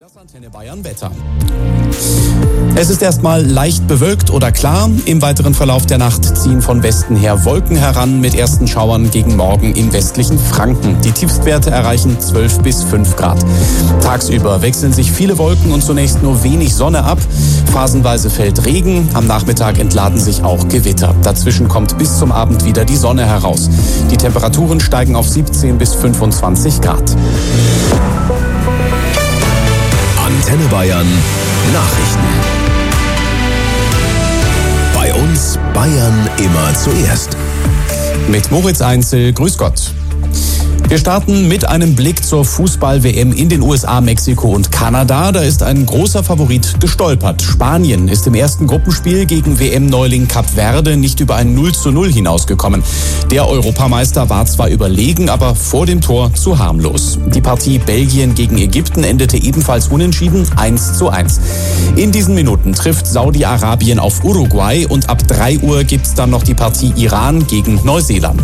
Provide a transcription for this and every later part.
Das Antenne Bayern Wetter. Es ist erstmal leicht bewölkt oder klar. Im weiteren Verlauf der Nacht ziehen von Westen her Wolken heran mit ersten Schauern gegen Morgen im westlichen Franken. Die Tiefstwerte erreichen 12 bis 5 Grad. Tagsüber wechseln sich viele Wolken und zunächst nur wenig Sonne ab. Phasenweise fällt Regen. Am Nachmittag entladen sich auch Gewitter. Dazwischen kommt bis zum Abend wieder die Sonne heraus. Die Temperaturen steigen auf 17 bis 25 Grad. Antenne Bayern Nachrichten. Bei uns Bayern immer zuerst. Mit Moritz Einzel, grüß Gott. Wir starten mit einem Blick zur Fußball-WM in den USA, Mexiko und Kanada. Da ist ein großer Favorit gestolpert. Spanien ist im ersten Gruppenspiel gegen WM-Neuling Kap Verde nicht über ein 0:0 hinausgekommen. Der Europameister war zwar überlegen, aber vor dem Tor zu harmlos. Die Partie Belgien gegen Ägypten endete ebenfalls unentschieden 1:1. In diesen Minuten trifft Saudi-Arabien auf Uruguay und ab 3 Uhr gibt's dann noch die Partie Iran gegen Neuseeland.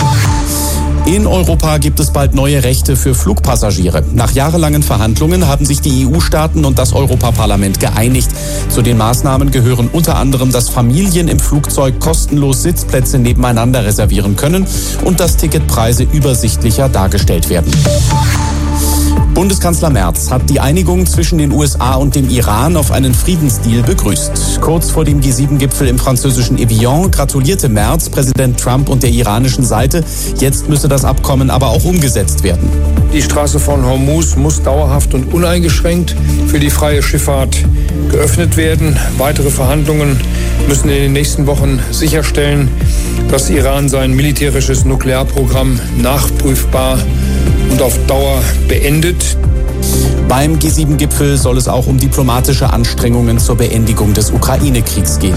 In Europa gibt es bald neue Rechte für Flugpassagiere. Nach jahrelangen Verhandlungen haben sich die EU-Staaten und das Europaparlament geeinigt. Zu den Maßnahmen gehören unter anderem, dass Familien im Flugzeug kostenlos Sitzplätze nebeneinander reservieren können und dass Ticketpreise übersichtlicher dargestellt werden. Bundeskanzler Merz hat die Einigung zwischen den USA und dem Iran auf einen Friedensdeal begrüßt. Kurz vor dem G7-Gipfel im französischen Evian gratulierte Merz Präsident Trump und der iranischen Seite. Jetzt müsse das Abkommen aber auch umgesetzt werden. Die Straße von Hormuz muss dauerhaft und uneingeschränkt für die freie Schifffahrt geöffnet werden. Weitere Verhandlungen müssen in den nächsten Wochen sicherstellen, dass Iran sein militärisches Nuklearprogramm nachprüfbar und auf Dauer beendet. Beim G7-Gipfel soll es auch um diplomatische Anstrengungen zur Beendigung des Ukraine-Kriegs gehen.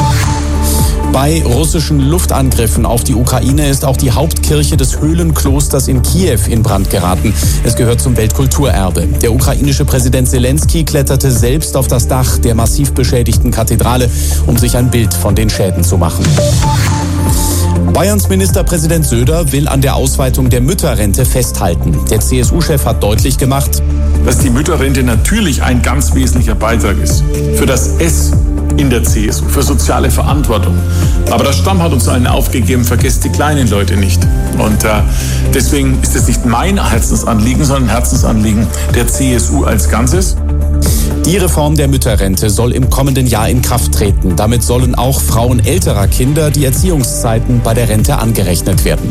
Bei russischen Luftangriffen auf die Ukraine ist auch die Hauptkirche des Höhlenklosters in Kiew in Brand geraten. Es gehört zum Weltkulturerbe. Der ukrainische Präsident Zelensky kletterte selbst auf das Dach der massiv beschädigten Kathedrale, um sich ein Bild von den Schäden zu machen. Bayerns Ministerpräsident Söder will an der Ausweitung der Mütterrente festhalten. Der CSU-Chef hat deutlich gemacht, dass die Mütterrente natürlich ein ganz wesentlicher Beitrag ist für das S in der CSU, für soziale Verantwortung. Aber der Stamm hat uns einen aufgegeben, vergesst die kleinen Leute nicht. Und deswegen ist es nicht mein Herzensanliegen, sondern ein Herzensanliegen der CSU als Ganzes. Die Reform der Mütterrente soll im kommenden Jahr in Kraft treten. Damit sollen auch Frauen älterer Kinder die Erziehungszeiten bei der Rente angerechnet werden.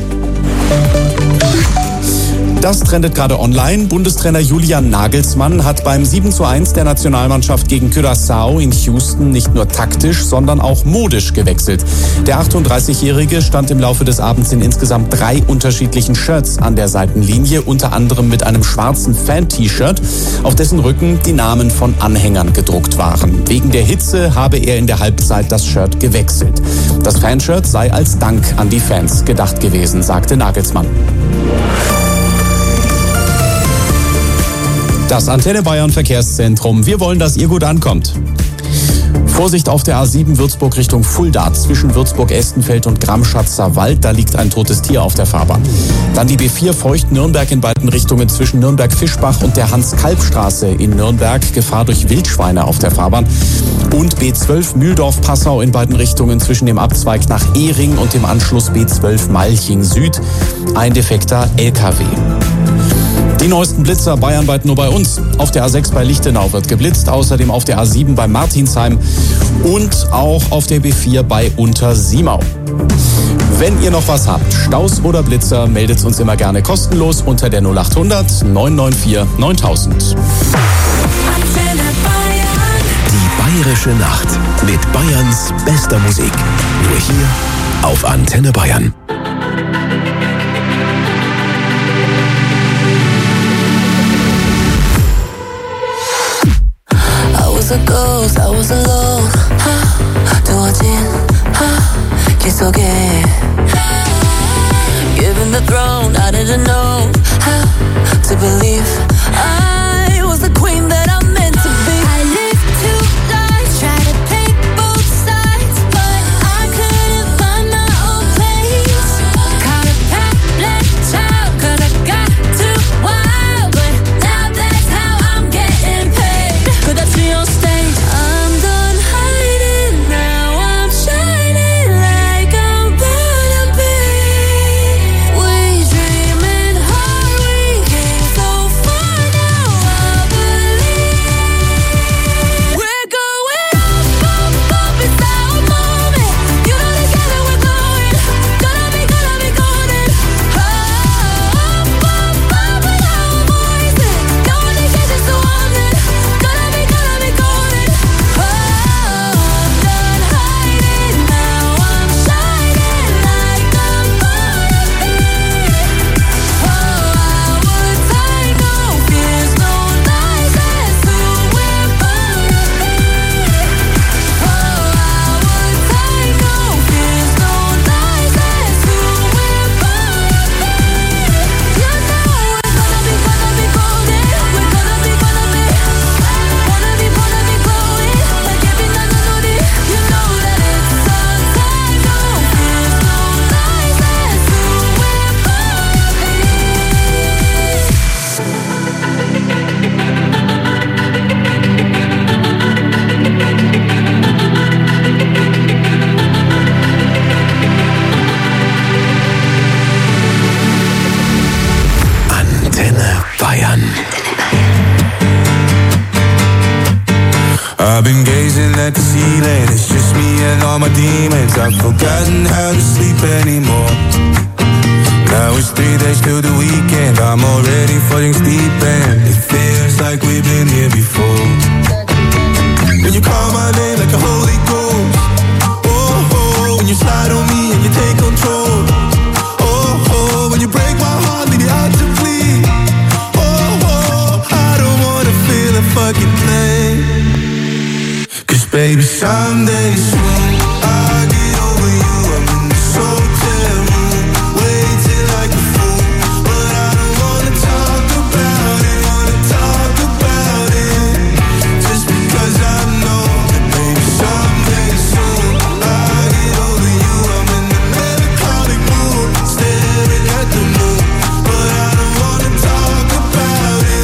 Das trendet gerade online. Bundestrainer Julian Nagelsmann hat beim 7:1 der Nationalmannschaft gegen Curaçao in Houston nicht nur taktisch, sondern auch modisch gewechselt. Der 38-Jährige stand im Laufe des Abends in insgesamt 3 unterschiedlichen Shirts an der Seitenlinie, unter anderem mit einem schwarzen Fan-T-Shirt, auf dessen Rücken die Namen von Anhängern gedruckt waren. Wegen der Hitze habe er in der Halbzeit das Shirt gewechselt. Das Fanshirt sei als Dank an die Fans gedacht gewesen, sagte Nagelsmann. Das Antenne Bayern Verkehrszentrum. Wir wollen, dass ihr gut ankommt. Vorsicht auf der A7 Würzburg Richtung Fulda. Zwischen Würzburg-Estenfeld und Gramschatzer Wald, da liegt ein totes Tier auf der Fahrbahn. Dann die B4 Feucht-Nürnberg in beiden Richtungen zwischen Nürnberg-Fischbach und der Hans-Kalb-Straße in Nürnberg. Gefahr durch Wildschweine auf der Fahrbahn. Und B12 Mühldorf-Passau in beiden Richtungen zwischen dem Abzweig nach Ehring und dem Anschluss B12 Malching Süd. Ein defekter LKW. Die neuesten Blitzer bayernweit nur bei uns. Auf der A6 bei Lichtenau wird geblitzt, außerdem auf der A7 bei Martinsheim und auch auf der B4 bei Untersimau. Wenn ihr noch was habt, Staus oder Blitzer, meldet uns immer gerne kostenlos unter der 0800 994 9000. Die Bayerische Nacht mit Bayerns bester Musik. Nur hier auf Antenne Bayern. I was alone. 두어진 길 속에 given the throne, I didn't know how to believe I was the queen that I'm meant to be. I lived 2 lives, tried to take both sides, but I couldn't find my own place. Caught a path, black child, 'cause I got too wild, but now that's how I'm getting paid. I've been gazing at the ceiling, it's just me and all my demons. I've forgotten how to sleep anymore. Now it's 3 days till the weekend, I'm already falling deep and it feels like we've been here before. When you call my name like a holy ghost, oh, oh, when you slide on me and you take control, oh, oh, when you break my heart, leave it out to bleed, oh, oh, I don't wanna feel a fucking thing. Cause baby, someday soon I'll get over you. I'm in this hotel room, waiting like a fool, but I don't wanna talk about it, just because I know that baby, someday soon I'll get over you. I'm in the melancholic mood, staring at the moon, but I don't wanna talk about it,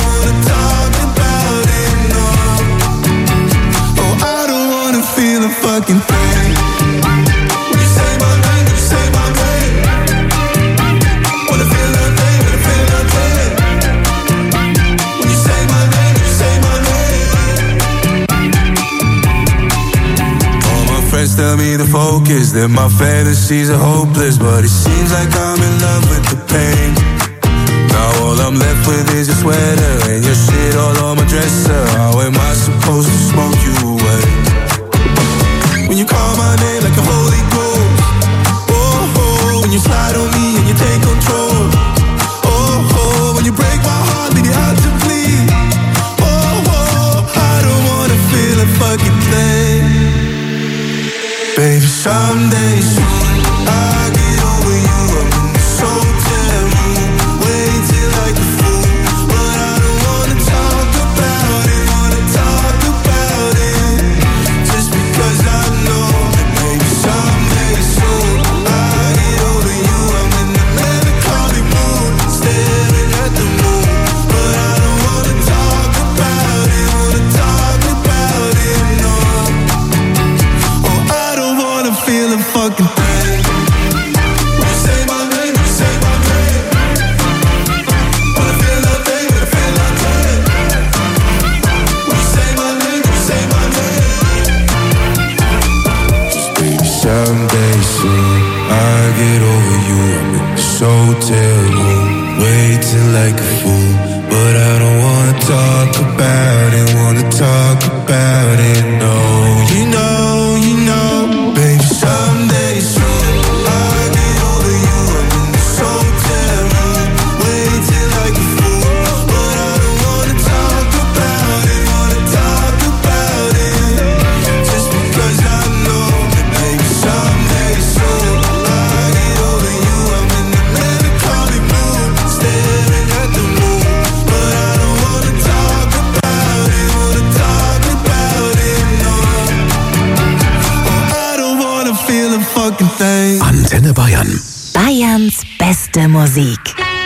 no. Oh, I don't wanna feel a fucking thing. When you say my name, when you say my name, wanna feel nothing, wanna feel nothing. When you say my name, when you say my name. All my friends tell me to focus, that my fantasies are hopeless, but it seems like I'm in love with the pain. Now all I'm left with is your sweater and your shit all on my dresser. How am I supposed to smoke you away? When you call my name like a holy ghost, oh, oh, when you slide on me and you take control, oh, oh, when you break my heart, leave it out to bleed, oh, oh, I don't wanna feel a fucking thing. Baby, someday soon I'll get over you. I'm in this hotel room, waiting like a fool, but I don't wanna talk about it, just because I know that baby, someday soon I'll get over you. I'm in the melancholic mood, staring at the moon, but I don't wanna talk about it, no. Oh, I don't wanna feel a fucking thing. When you say my name, when you say my name, wanna feel nothing, wanna feel nothing. When you say my name, when you say my name. Just baby, someday soon I'll get over you. I'm in this hotel room, waiting like a fool, but I don't wanna talk about it, no. You know, baby, someday soon I'll get over you. I'm in this hotel room, waiting like a fool, but I don't wanna talk about it, just because I know that baby, someday soon I'll get over you. I'm in the melancholic mood, staring at the moon, but I don't wanna talk about it, no. Oh, I don't wanna feel a fucking thing. Antenne Bayern. Bayerns beste Musik.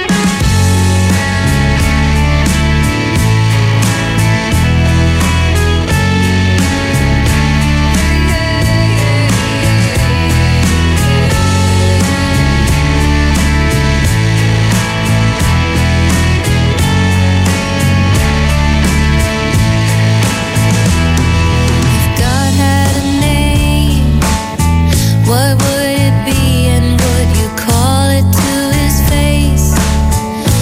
God had a name, what would it be and would you call it to his face?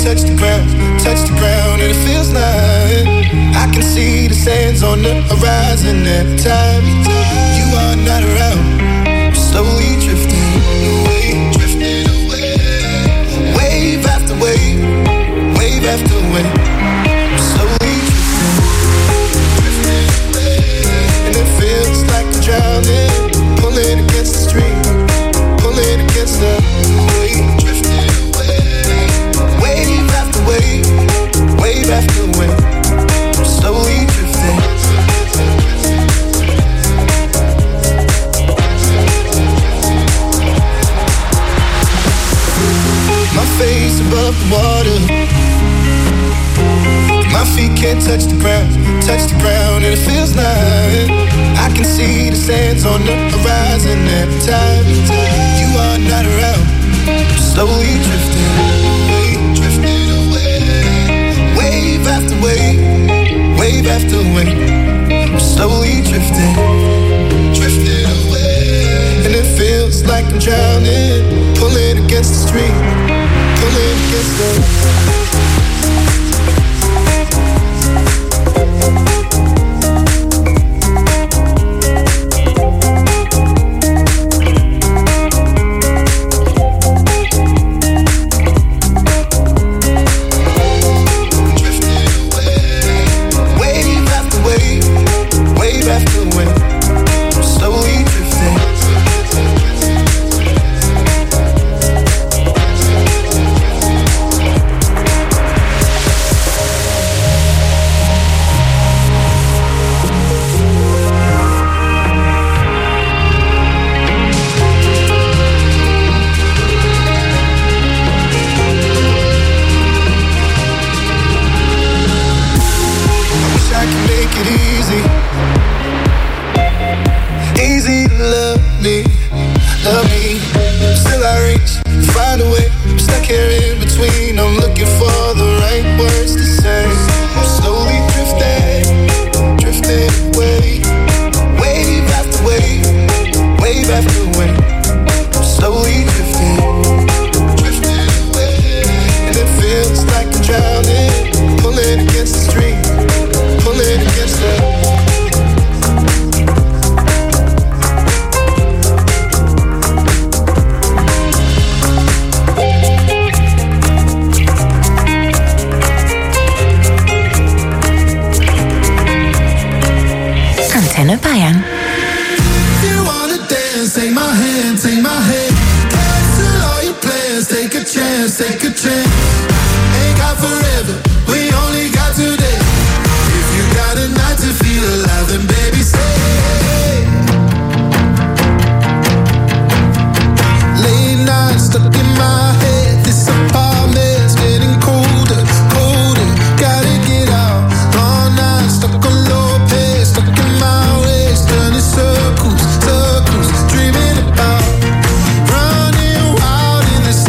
touch the ground, and it feels like I can see the sands on the horizon every time you are not around. Slowly drifting away, wave after wave, wave after wave. Slowly drifting away, and it feels like I'm drowning, pulling against the stream, pulling against the wave. Drifting away, wave after wave, wave after wave. Slowly drifting. My face above the water, my feet can't touch the ground, and it feels like I can see the sands on the horizon every time you are not around. Slowly drifting away, wave after wave, wave after wave. Slowly drifting away, and it feels like I'm drowning, pulling against the stream, pulling against the. Antenne Bayern.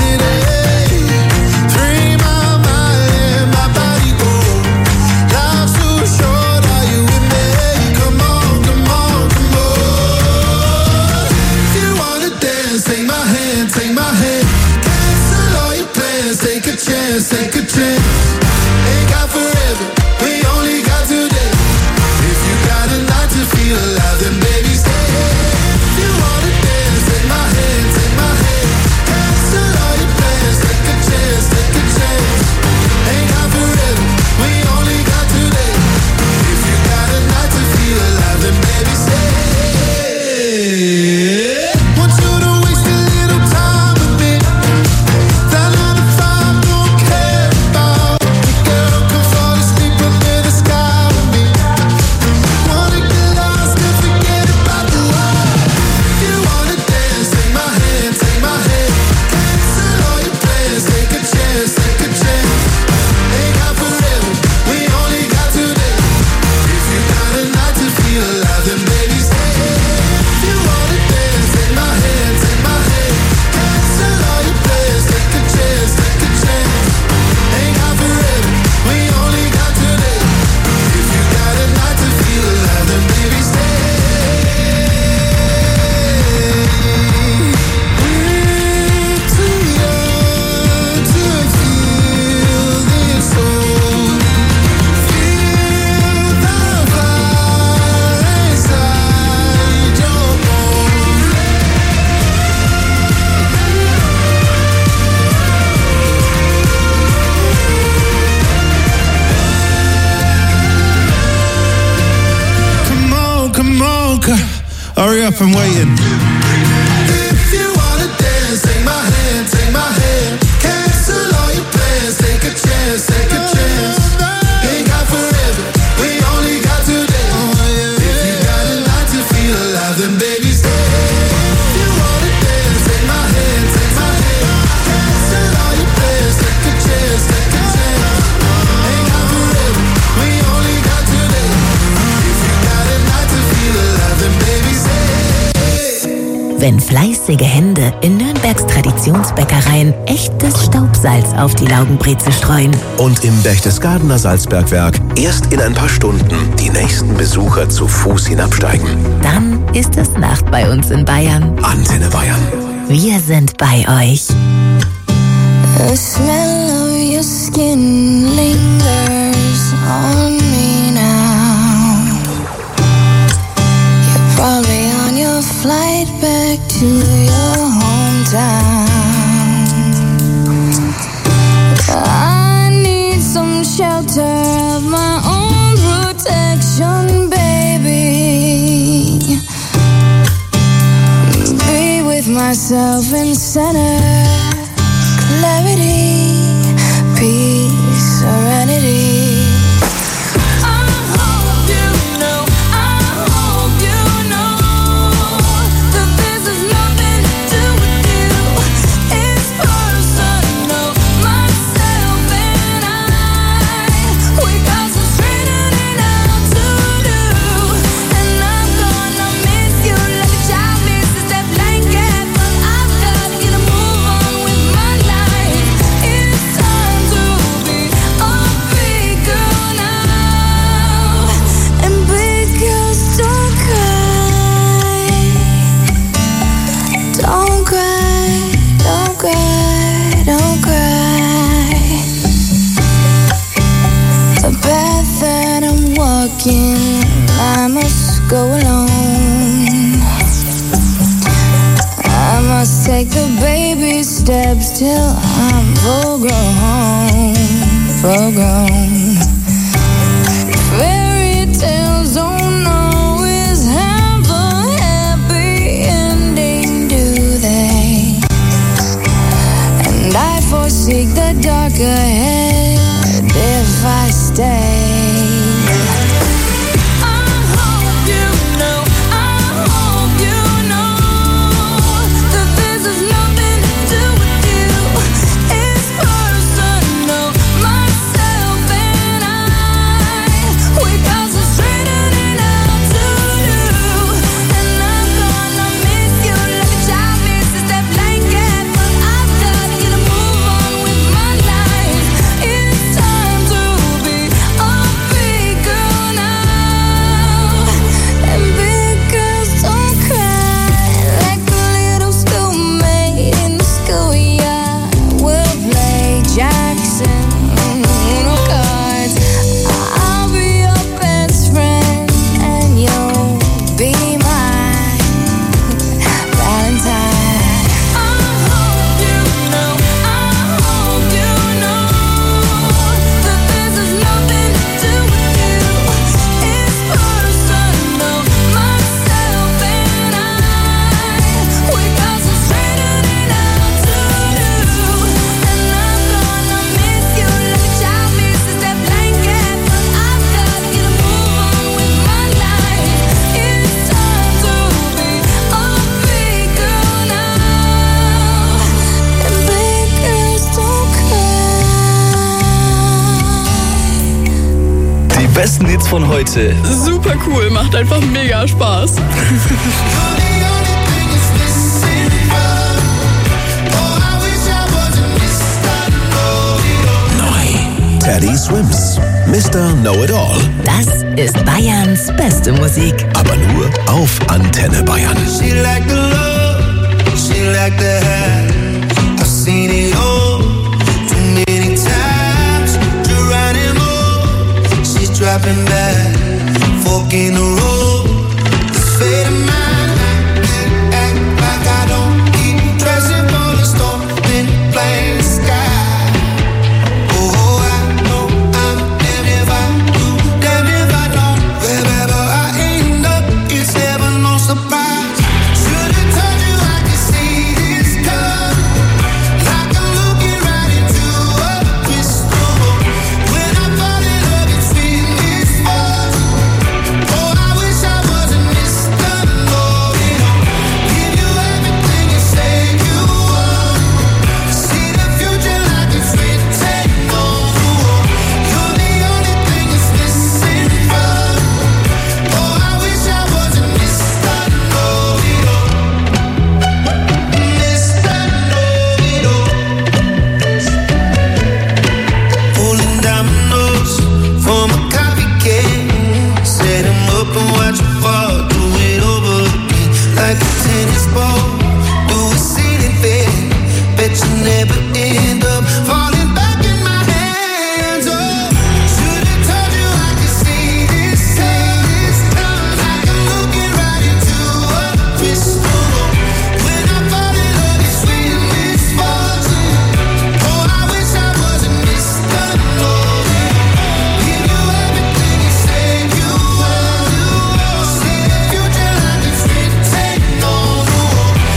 Love Okay, hurry up, I'm waiting. If you wanna dance, take my hand, take my hand. Cancel all your plans, take a chance, take a chance. Ain't got forever, we only got today. If you got a night to feel alive, then baby stay. If you wanna dance, take my hand, take my hand. Cancel all your plans, take a chance, take a chance. Ain't got forever, we only got today. If you got a night to feel alive, then baby stay. Wenn fleißige Hände in Nürnbergs Traditionsbäckereien echtes Staubsalz auf die Laugenbrezel streuen. Und im Berchtesgadener Salzbergwerk erst in ein paar Stunden die nächsten Besucher zu Fuß hinabsteigen. Dann ist es Nacht bei uns in Bayern. Antenne Bayern. Wir sind bei euch. The smell of your skin lingers on me now. You're probably on your flight back to your hometown. I need some shelter of my own protection, baby. Be with myself in center, clarity, peace, serenity. I must go alone. I must take the baby steps till I'm full grown. Fairy tales don't always have a happy ending, do they? And I forsake the dark ahead if I stay. Besten Hits von heute. Super cool, macht einfach mega Spaß. Neu. Teddy Swims. Mr. Know-It-All. Das ist Bayerns beste Musik. Aber nur auf Antenne Bayern. She like the love, she like the hair. I've seen it all too many times. Geronimo, she's dropping back, fork in the road. This fate of mine, can't act like I don't keep dressing for the storm, then plain sky. Oh, I know I'm damned if I do, damned if I don't. Wherever I end up, it's never known. exposed to a ceiling fan. Bet you never end up falling back in my hands. Oh, should've told you I could see this time. Like I'm looking right into a crystal ball. When I fall in love, it's sweet misfortune. Oh, I wish I wasn't Mr. Lonely. Give you everything you say you want. See the future like it's written on the wall.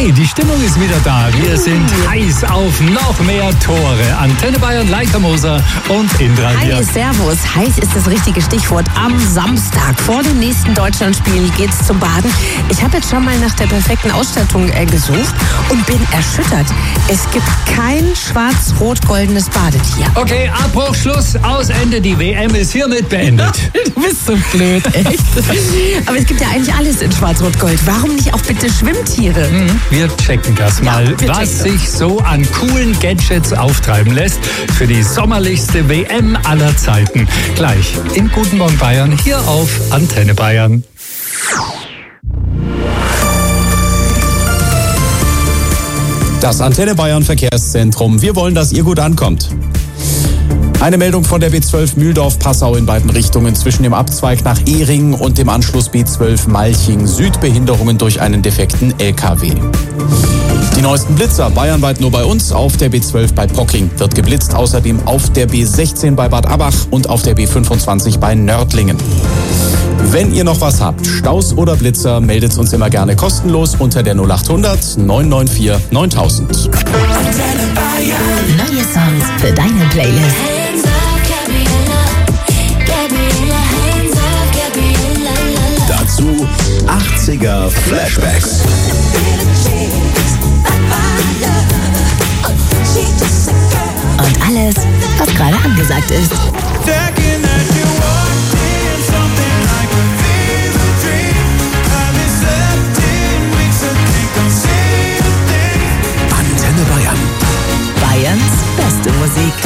Hey, die Stimmung ist wieder da. Wir sind heiß auf noch mehr Tore. Antenne Bayern, Leica Moser und Indra hier. Hi, servus. Heiß ist das richtige Stichwort. Am Samstag vor dem nächsten Deutschlandspiel geht's zum Baden. Ich habe jetzt schon mal nach der perfekten Ausstattung gesucht und bin erschüttert. Es gibt kein schwarz-rot-goldenes Badetier. Okay, Abbruch, Schluss, aus, Ende. Die WM ist hiermit beendet. Du bist so blöd, echt. Aber es gibt ja eigentlich alles in schwarz-rot-gold. Warum nicht auch bitte Schwimmtiere? Wir checken das mal, was sich so an coolen Gadgets auftreiben lässt für die sommerlichste WM aller Zeiten. Gleich in Guten Morgen Bayern, hier auf Antenne Bayern. Das Antenne Bayern Verkehrszentrum. Wir wollen, dass ihr gut ankommt. Eine Meldung von der B12 Mühldorf-Passau in beiden Richtungen zwischen dem Abzweig nach Ehring und dem Anschluss B12 Malching. Südbehinderungen durch einen defekten LKW. Die neuesten Blitzer bayernweit nur bei uns. Auf der B12 bei Pocking wird geblitzt. Außerdem auf der B16 bei Bad Abach und auf der B25 bei Nördlingen. Wenn ihr noch was habt, Staus oder Blitzer, meldet uns immer gerne kostenlos unter der 0800 994 9000. Neue Songs für deine Playlist. Dazu 80er Flashbacks. Und alles, was gerade angesagt ist. Antenne Bayern. Bayerns beste Musik.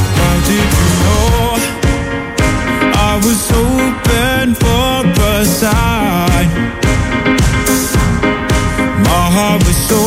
I was hoping for a sign. My heart was so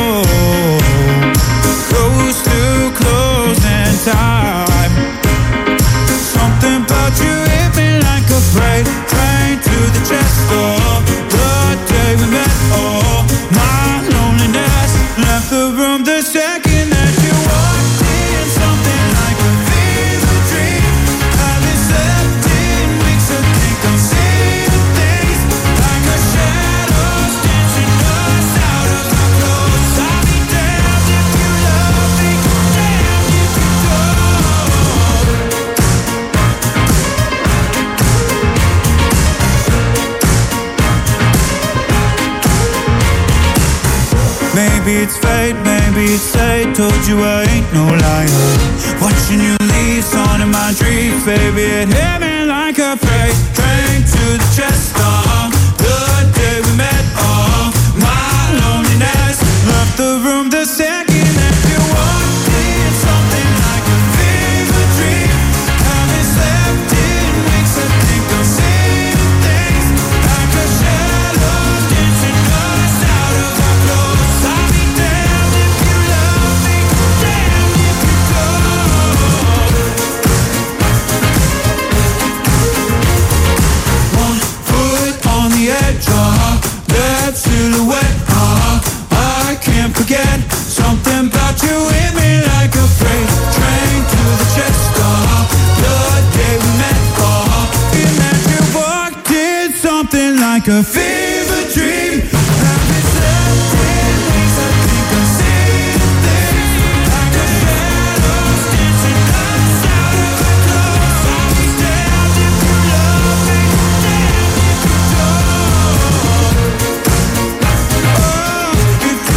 close to closing time. Something about you hit me like a freight train to the chest of the day we met. Oh, my loneliness left the room the second that you walked in. Something like a fever dream. Haven't slept in weeks. I think I'm seeing things like a shadows dancing us out of our clothes. I'll be damned if you love me, damned if you don't. Maybe it's fate, maybe it's fate. Told you I ain't no liar. Watching you leave on in my dreams, baby, it hit me like a freight train to the chest of the day we met. Oh, my loneliness left the room the second that you walked in. Something like a fever dream. Haven't slept in weeks. I think I'm seeing things like a shadow dancing us out of our clothes. I'll be damned if you love me, damned if you don't. One foot on the edge, that silhouette, I can't forget. Something about you hit me like a freight train to the chest of the day we met. And that you walked in, something like a fever dream. Haven't slept in weeks. I think I'm seeing things like a shadows dancing us out of our clothes. I'll be damned if you love me, damned if you don't. Oh, if you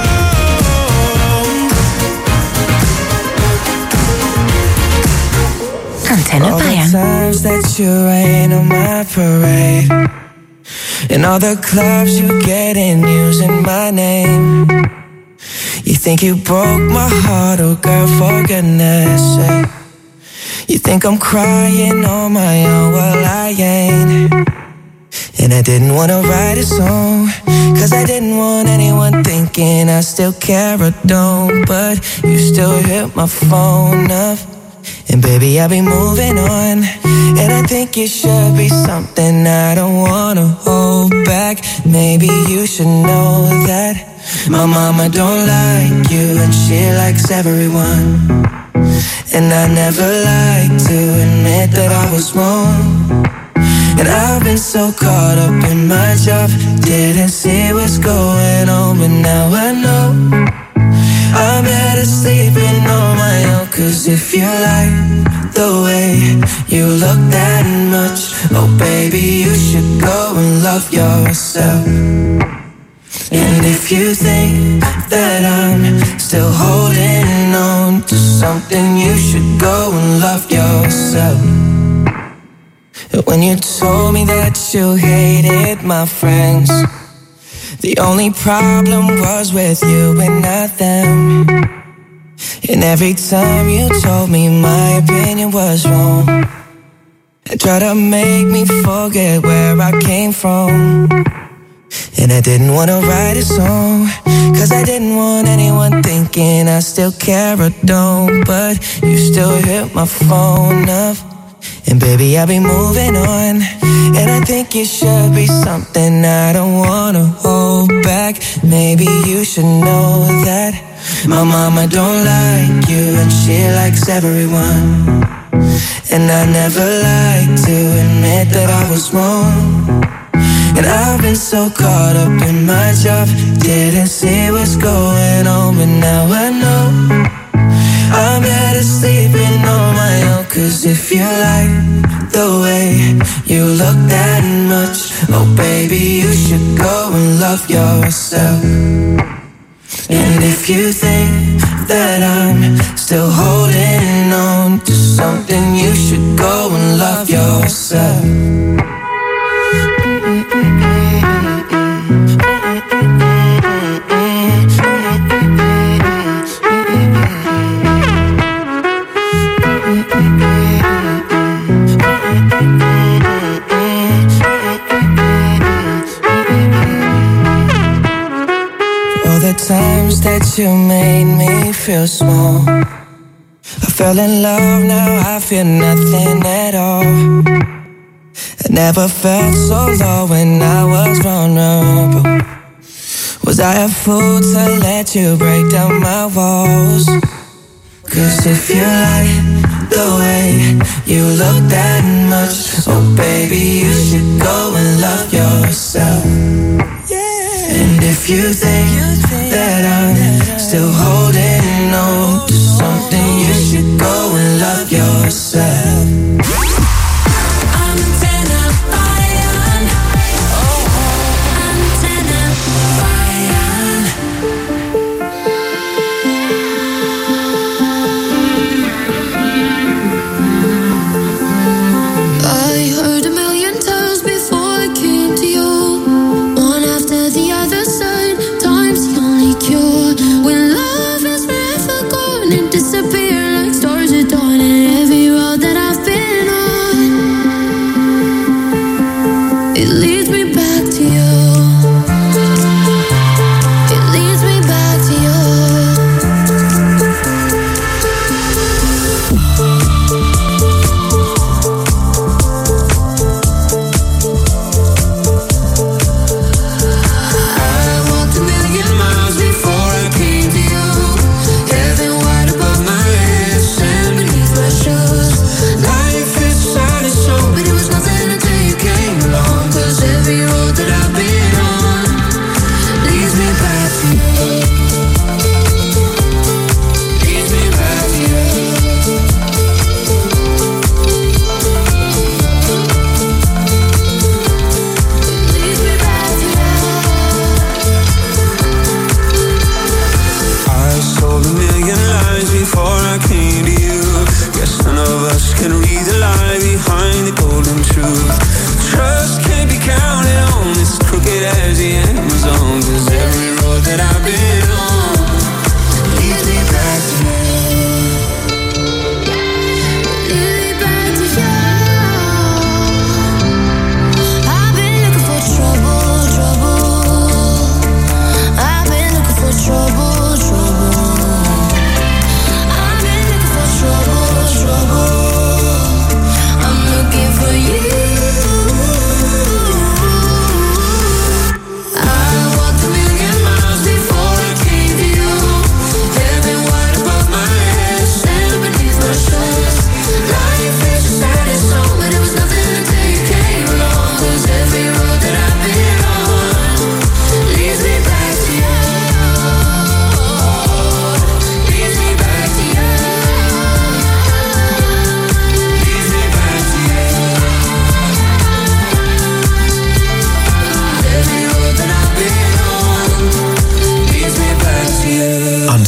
don't. Antenne All the Bayern. times that you rain on my parade, and all the clubs you get in using my name. You think you broke my heart, oh girl, for goodness sake. You think I'm crying on my own, well I ain't. And I didn't wanna write a song, cause I didn't want anyone thinking I still care or don't. But you still hit my phone up, and baby, I'll be moving on. And I think it should be something I don't wanna hold back. Maybe you should know that my mama don't like you, and she likes everyone. And I never like to admit that I was wrong. And I've been so caught up in my job, didn't see what's going on. But now I baby, you should go and love yourself. And if you think that I'm still holding on to something, you should go and love yourself. When you told me that you hated my friends, the only problem was with you and not them. And every time you told me my opinion was wrong, and try to make me forget where I came from. And I didn't want to write a song, cause I didn't want anyone thinking I still care or don't. But you still hit my phone up, and baby, I'll be moving on. And I think it should be something I don't want to hold back. Maybe you should know that my mama don't like you, and she likes everyone. And I never like to admit that I was wrong. And I've been so caught up in my job, didn't see what's going on. But now I know I'm better sleeping on my own. Cause if you like the way you look that much, oh baby, you should go and love yourself. And if you think that I'm still holding on to something, you should go and love yourself. Times that you made me feel small, I fell in love, now I feel nothing at all. I never felt so low when I was vulnerable. Was I a fool to let you break down my walls? Cause if you like the way you look that much, oh baby, you should go and love yourself. And if you think that I'm still holding on to something, you should go and love yourself. When love is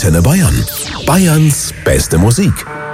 Antenne Bayern. Bayerns beste Musik.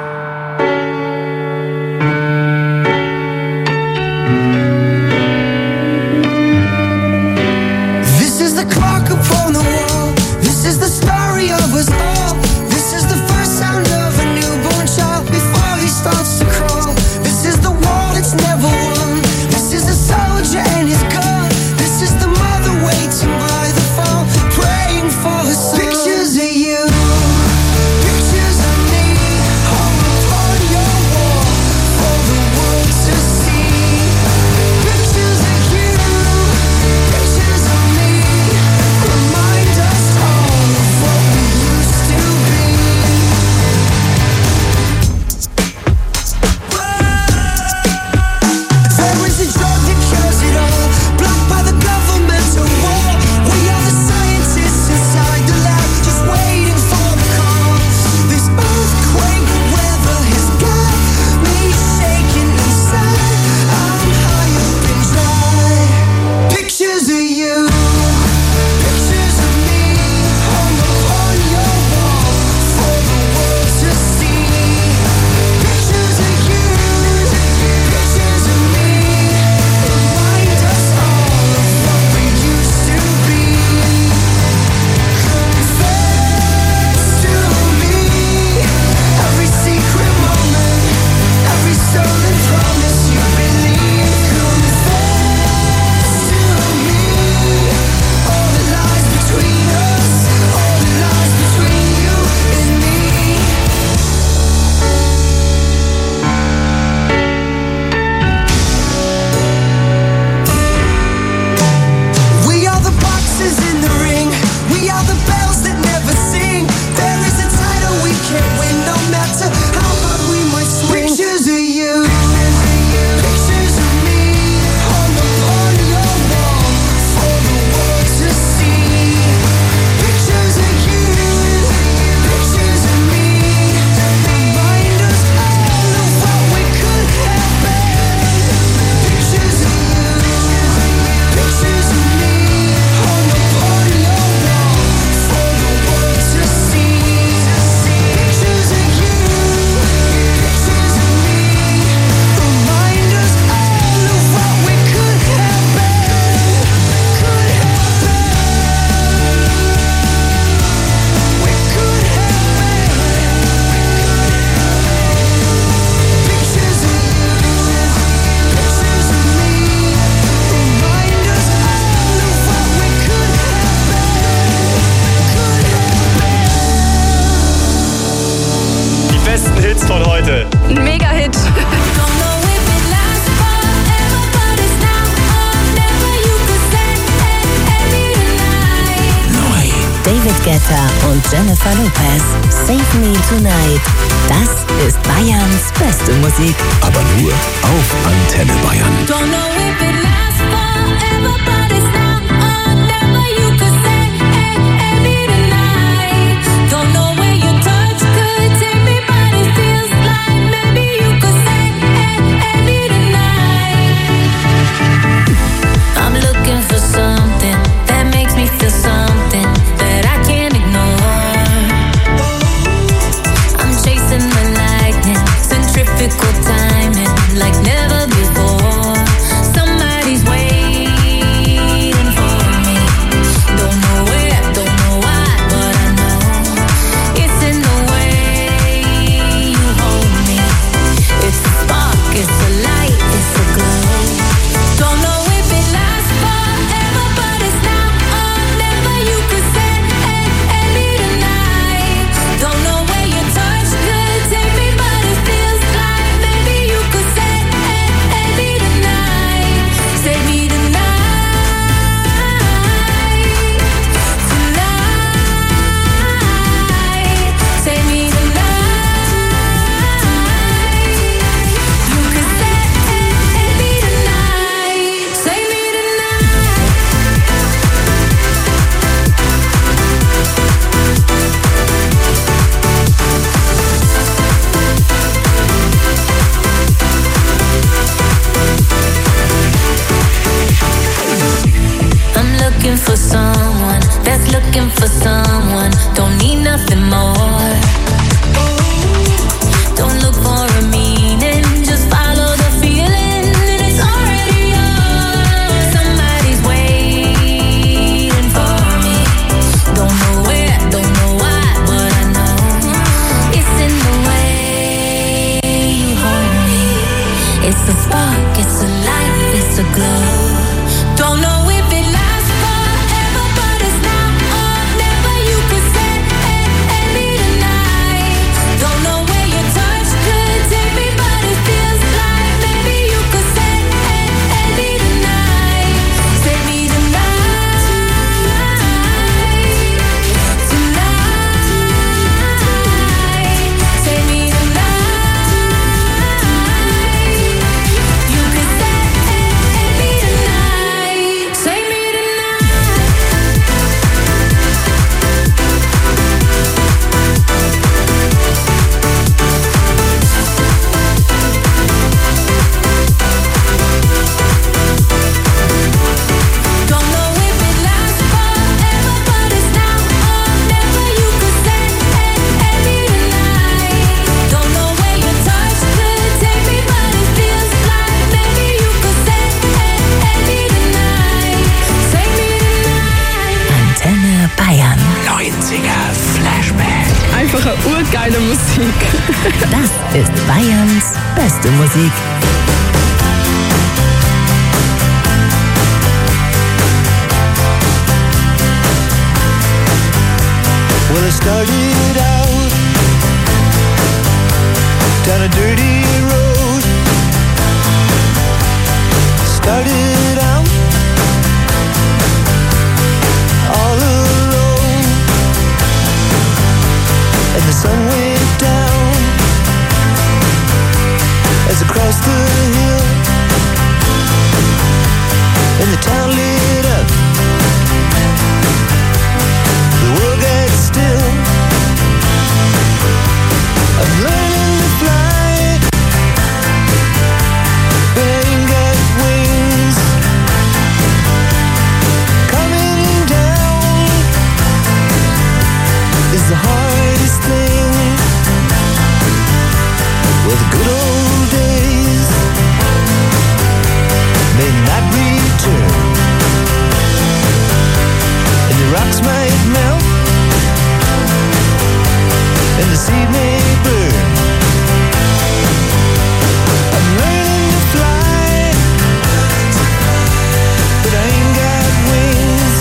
David Guetta und Jennifer Lopez. Save Me Tonight. Das ist Bayerns beste Musik. Aber nur auf Antenne Bayern. Don't know if it lasts forever, but it's now or never. You could say, hey, me tonight. Don't know where your touch could take me, but it feels like maybe you could say, hey, me tonight. I'm looking for something that makes me feel something that I can't ignore. I'm chasing the lightning, centrifugal timing, like never before. Somebody's waiting for me. Don't know where, don't know why, but I know it's in the way you hold me. It's a spark, it's a light, it's a glow. Don't know if it lasts forever, but it's now or never. You could say, hey, me tonight. Don't know where your touch could take me, but it feels like maybe you could say, hey, me tonight. Save me tonight. Tonight. Save me tonight. You could say, hey, me tonight. Save me tonight. I'm looking for someone that's looking for someone. Don't need nothing more. urgeile Musik. Das ist Bayerns beste Musik. Well, it started out down a dirty road. Started out all alone, and the sun went down as I crossed the hill, and the town lit up. The world got still. I'm learning to fly, but I ain't got wings. Coming down is the hardest thing. Well, the good old days may not return, and the rocks might melt, and the seed may burn. I'm learning to fly, but I ain't got wings.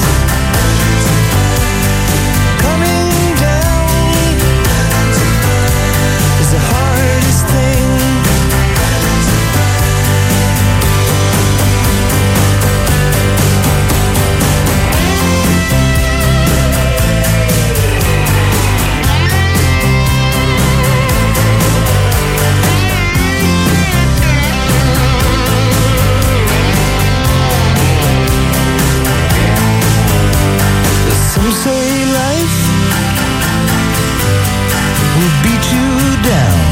Coming down is the hardest thing. Some say life will beat you down,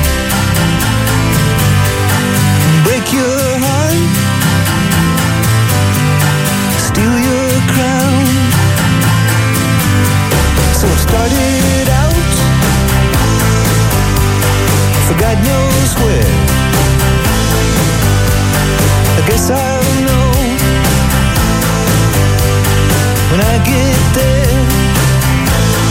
break your heart, steal your crown. So it started out for God knows where. I guess I'll know when I get there.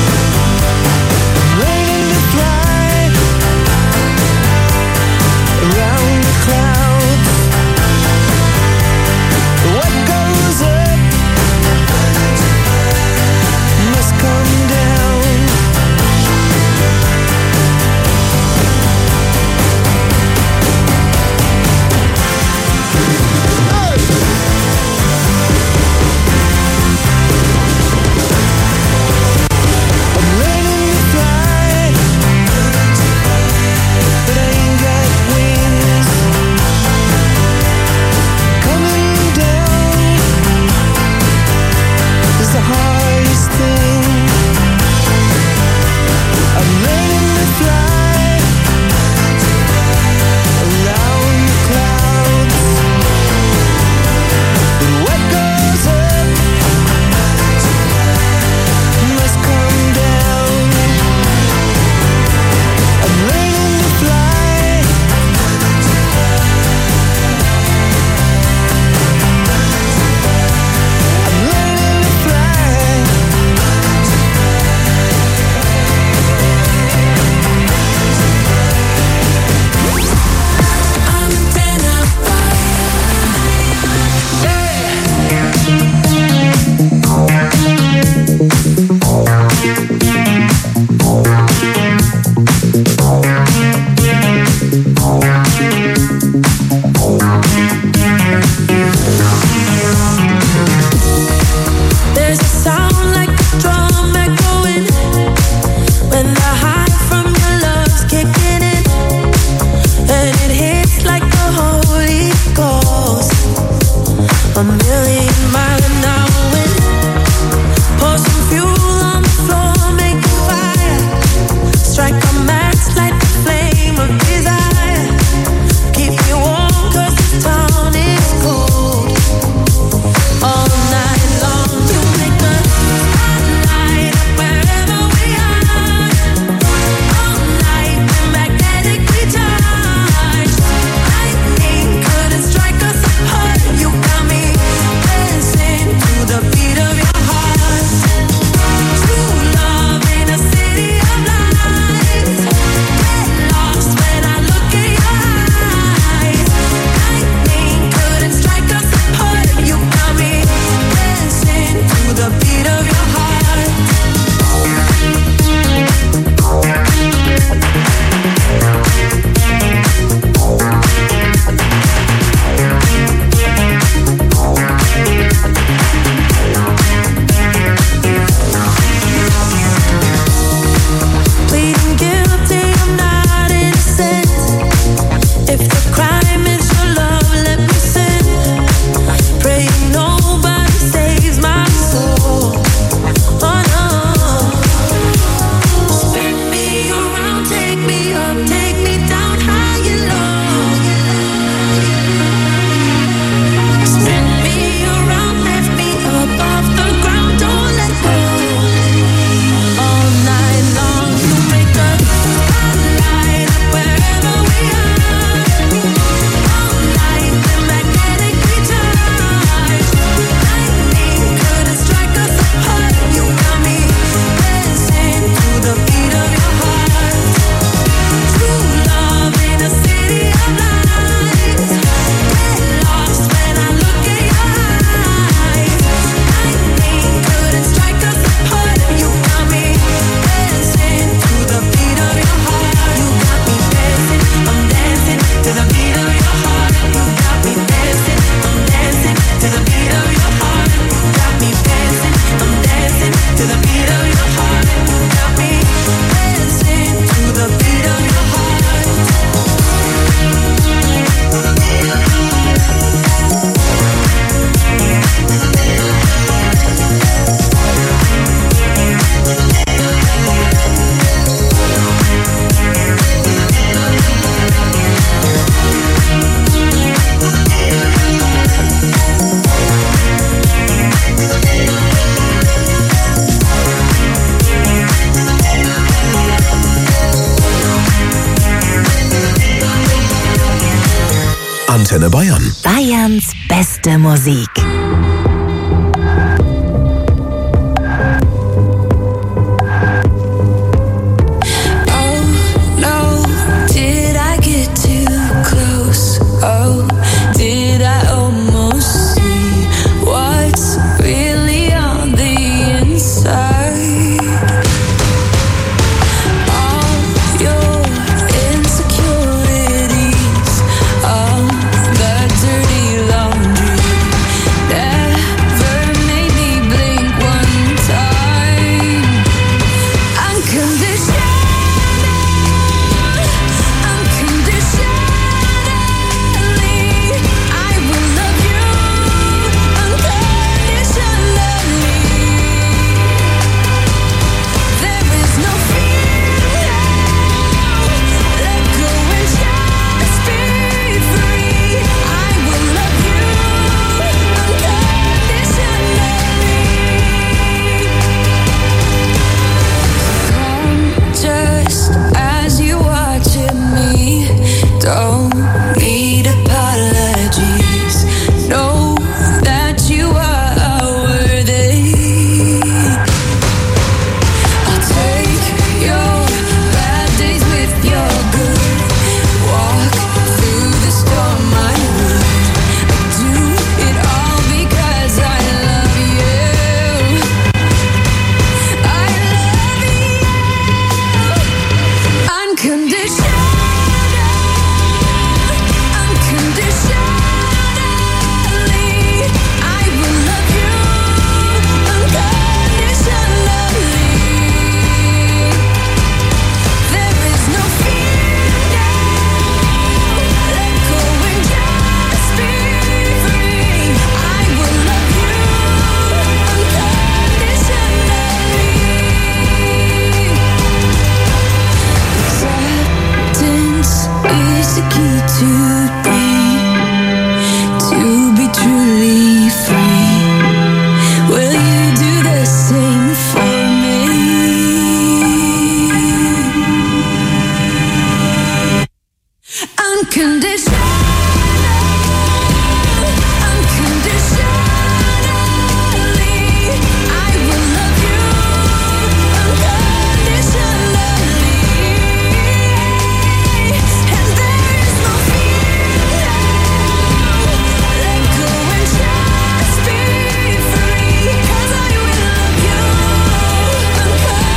Antenne Bayern. Bayerns beste Musik.